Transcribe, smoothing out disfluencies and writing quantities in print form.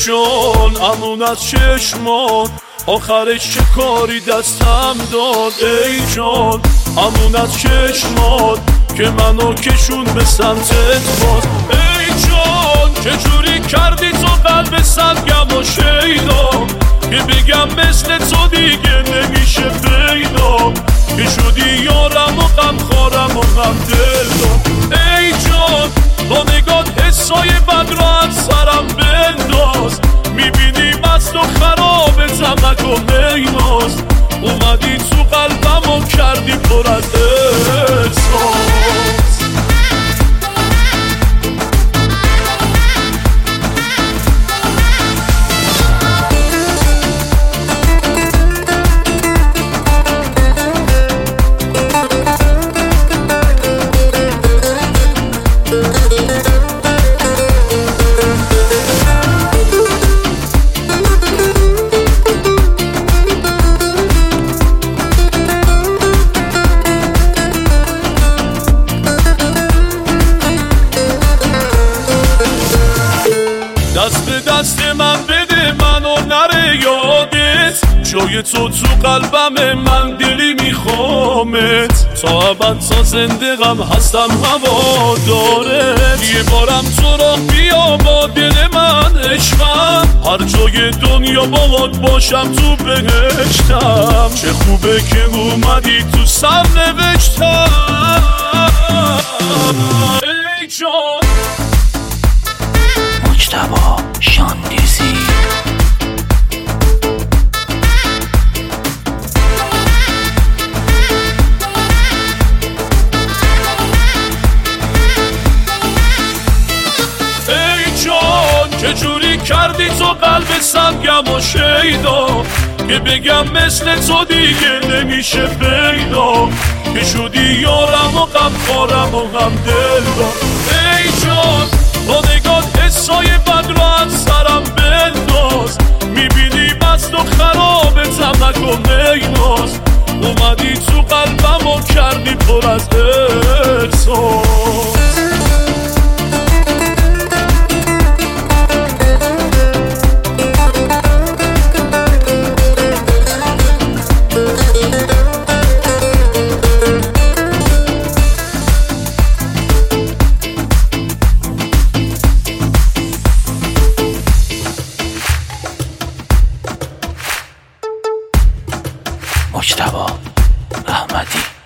جان امون از چشمات آخرش چه کاری دستم داد. ای جان امون از چشمات که منو کشون به سمتت باز. ای جان چجوری کردی تو قلب سنگم و شیدا که بگم مثل تو دیگه نمیشه پیدا که شدی یارم و غم خارم و غم دلم. ای جان با نگات حسای بد را از سرم بنداز میبینی مست و خرابتم نکن نیناز اومدی تو قلبم و کردی پر از احساس. دست به دست من بده منو نره یادت جای تو قلبم من دلی میخوامت تا ابد تا زنده غم هستم هوا داره. یه بارم تو را بیا با دل من عشقم هر جای دنیا باهات باشم تو بهشتم. چه خوبه که اومدی تو سر نوشتم. ای جان مجتبی شاندیزی ای جان چجوری کردی تو قلب سنگم و شیدا که بگم مثل تو دیگه نمیشه پیدا که شدی یارم و غم خارم و غم دلم. ای جان با نگات حسای بد را از سرم بنداز میبینی مست و خرابتم نکن نیناز اومدی تو قلبم و کردی پر از احساس. مجتبی احمدی.